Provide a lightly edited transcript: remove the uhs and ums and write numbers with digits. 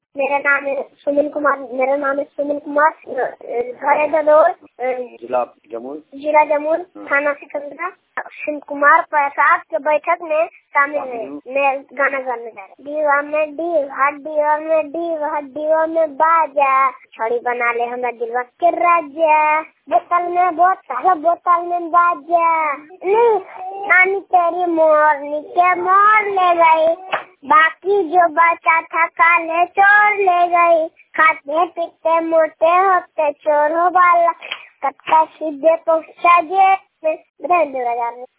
मेरा नाम है सुमन कुमार। घर है ददोर, जिला जमुई, थाना सिकंदरा। सुमन कुमार प्रसाद के बैठक में शामिल है। मैं गाना गाने जा रहा हूँ। दीवा में दीव, हड्डीवा में दीव, हड्डीवा में बाजा, छड़ी बना ले हमरा दिलवा के राजा। बोतल में बोतल, बोतल में बाजा, नहीं नानी तेरी मोरनी के मोर ले गई, बाकी जो बचा था काले चोर ले गई। खाते पीते मोटे होते चोर हो वाला, कट्टा सीधे पहुंचा जेब में।